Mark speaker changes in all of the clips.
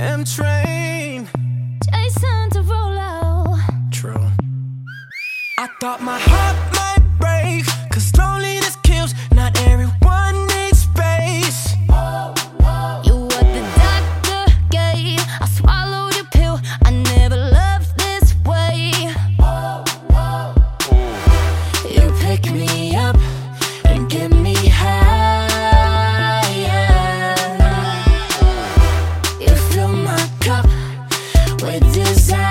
Speaker 1: M Train,
Speaker 2: Jason Derulo.
Speaker 1: True. I thought my heart might break, 'cause loneliness kills. Not everyone needs space.
Speaker 2: You what the doctor gave. I swallowed your pill. I never loved this way.
Speaker 1: You pick me up and get me high. You fill my cup with desire.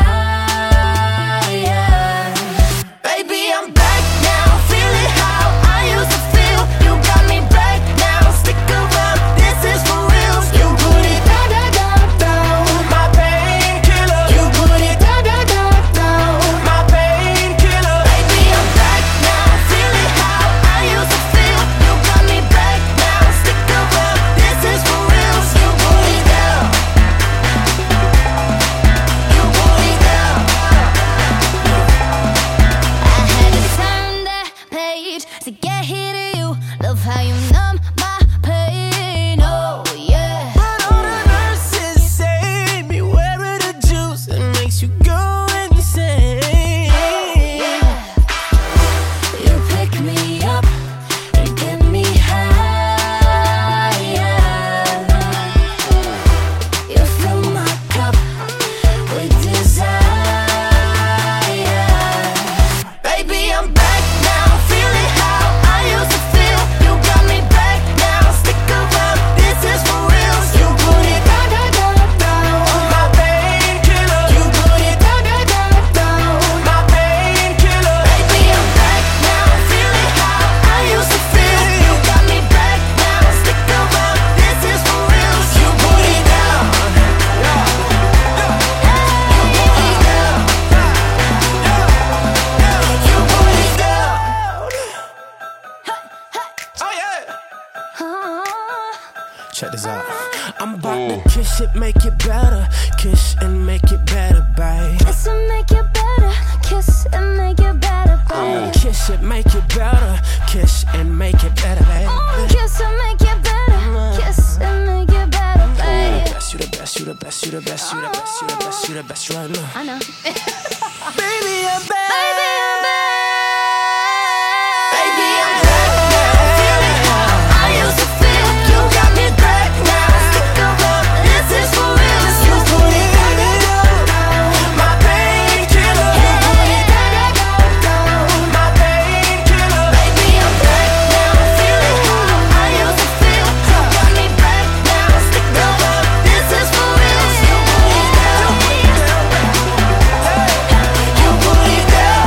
Speaker 1: Baby, I'm back now, feeling how I used to feel. You got me back now, stick around, this is for real. You put it down, down, down, down. My painkiller. You put it down, down, down, down. My painkiller. Baby, I'm back now, feeling how I used to feel. You got me back now, stick around, this is for real. You put it down. You put it down.
Speaker 2: I had to turn that page to get here to you. Love how you numb my pain. Oh yeah.
Speaker 1: But all the nurses say, beware of the juice, it makes you go insane. You pick me up and get me high. You fill my cup with desire. Baby, I'm back now, feeling how I used to feel. You got me back now, stick around, this is for real. You put it down, down, down, down. My painkiller. You put it down, down, down, down. My painkiller. Baby, I'm back now, feeling how I used to feel. You got me back now, stick around, this is for real. You put it down. You put it down. You put it down. Oh yeah. Check this out. I'm about to kiss it, make it better. Kiss and make it better, babe.
Speaker 2: Kiss and make it better. Kiss and make it better, babe.
Speaker 1: Kiss it, make it better. Kiss and make it better, babe.
Speaker 2: Kiss and make it better. Kiss and make it better, babe.
Speaker 1: You the best, you the best, you the best, you the best, you the best, you the best right now.
Speaker 2: I know.
Speaker 1: Baby, I'm back.
Speaker 2: Baby, I'm back.
Speaker 1: Baby, I'm back now. Feeling how I used to feel. You got me back now. Stick around, this is for real. You put it down. My painkiller. You put it down. My painkiller. Baby, I'm back now. Feeling how I used to feel. You got me back now. Stick around, this is for real. You put it down. You put it down.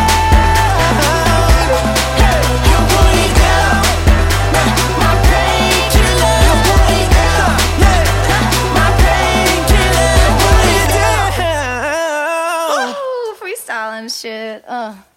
Speaker 1: You put it down. My painkiller. You put it down. My painkiller. Put it down.
Speaker 2: Ooh, freestyle and shit.